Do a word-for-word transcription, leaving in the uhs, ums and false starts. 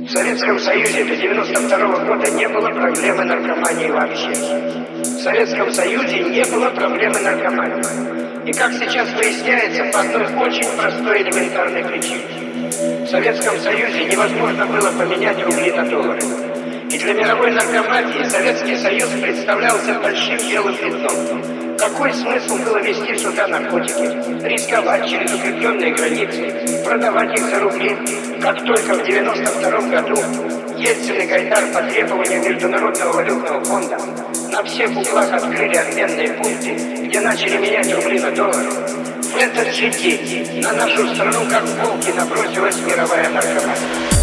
В Советском Союзе до девяносто второго года не было проблемы наркомании вообще. В Советском Союзе не было проблемы наркомании. И как сейчас выясняется, по одной очень простой элементарной причине. В Советском Союзе невозможно было поменять рубли на доллары. И для мировой наркомании Советский Союз представлялся большим белым пятном. Какой смысл было везти сюда наркотики, рисковать через укрепленные границы, продавать их за рубли, как только в девяносто втором году Ельцин и Гайдар по требованию Международного валютного фонда на всех углах открыли обменные пункты, где начали менять рубли на доллары. В этот же день на нашу страну, как волки, набросилась мировая наркомания.